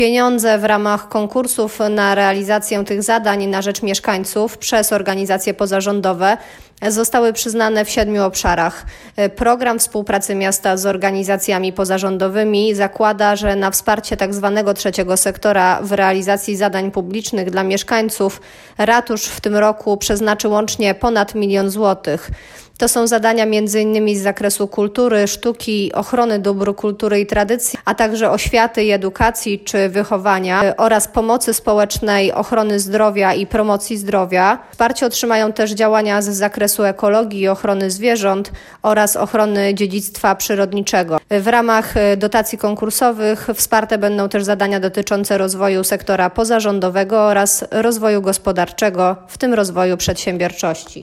Pieniądze w ramach konkursów na realizację tych zadań na rzecz mieszkańców przez organizacje pozarządowe zostały przyznane w 7 obszarach. Program współpracy miasta z organizacjami pozarządowymi zakłada, że na wsparcie tzw. trzeciego sektora w realizacji zadań publicznych dla mieszkańców ratusz w tym roku przeznaczy łącznie ponad 1 000 000 złotych. To są zadania m.in. z zakresu kultury, sztuki, ochrony dóbr kultury i tradycji, a także oświaty i edukacji czy wychowania oraz pomocy społecznej, ochrony zdrowia i promocji zdrowia. Wsparcie otrzymają też działania z zakresu ekologii i ochrony zwierząt oraz ochrony dziedzictwa przyrodniczego. W ramach dotacji konkursowych wsparte będą też zadania dotyczące rozwoju sektora pozarządowego oraz rozwoju gospodarczego, w tym rozwoju przedsiębiorczości.